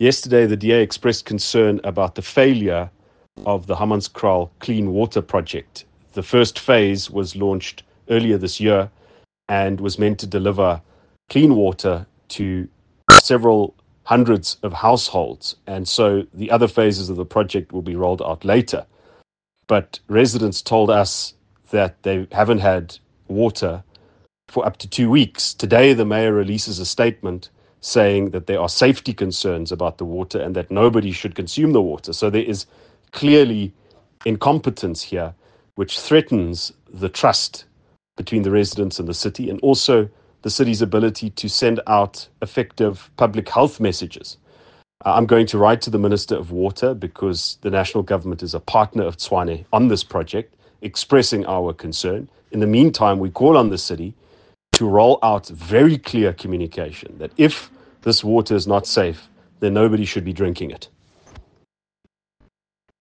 Yesterday, the DA expressed concern about the failure of the Hammanskraal Clean Water Project. The first phase was launched earlier this year and was meant to deliver clean water to several hundreds of households. And so the other phases of the project will be rolled out later. But residents told us that they haven't had water for up to 2 weeks. Today, the mayor releases a statement saying that there are safety concerns about the water and that nobody should consume the water. So there is clearly incompetence here, which threatens the trust between the residents and the city, and also the city's ability to send out effective public health messages. I'm going to write to the Minister of Water, because the national government is a partner of Tshwane on this project, expressing our concern. In the meantime, we call on the city to roll out very clear communication that if this water is not safe, then nobody should be drinking it.